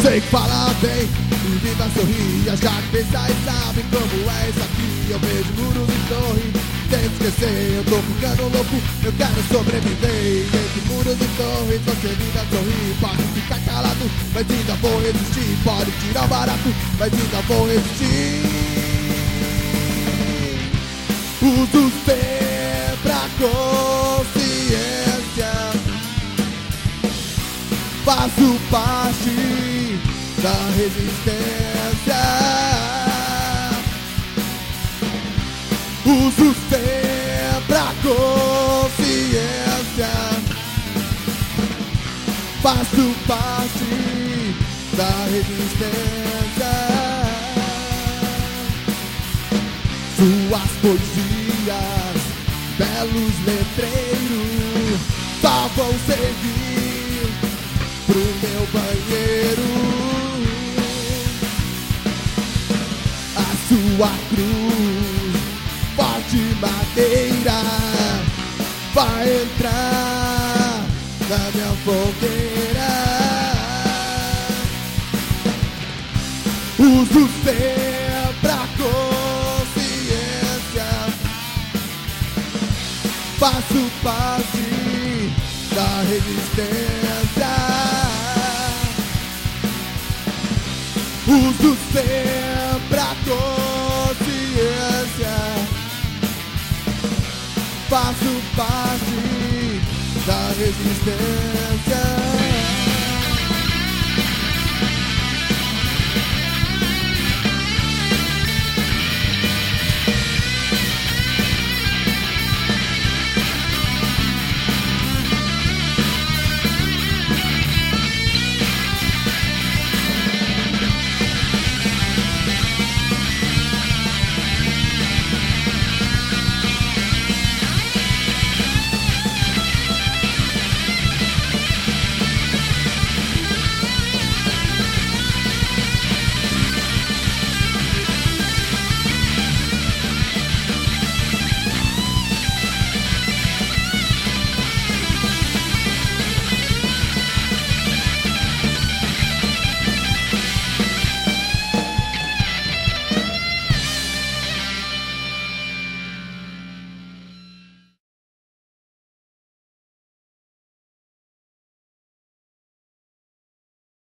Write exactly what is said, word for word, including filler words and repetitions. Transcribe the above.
Sei que fala bem e viva sorria, já que pensa e sabe como é isso aqui. Eu vejo muros e torres, tento esquecer. Eu tô ficando louco, eu quero sobreviver. Entre muros e torres, você viva sorrir. Pode ficar calado, mas ainda vou resistir. Pode tirar o barato, mas ainda vou resistir. Uso sempre a consciência, faço parte da resistência. Uso sempre a consciência, faço parte da resistência. Suas poesias, belos letreiros, só vão servir pro meu banheiro. A sua cruz, forte madeira, vai entrar na minha fogueira. Uso sempre a consciência, faço parte da resistência. Uso sempre a consciência, faço parte da resistência.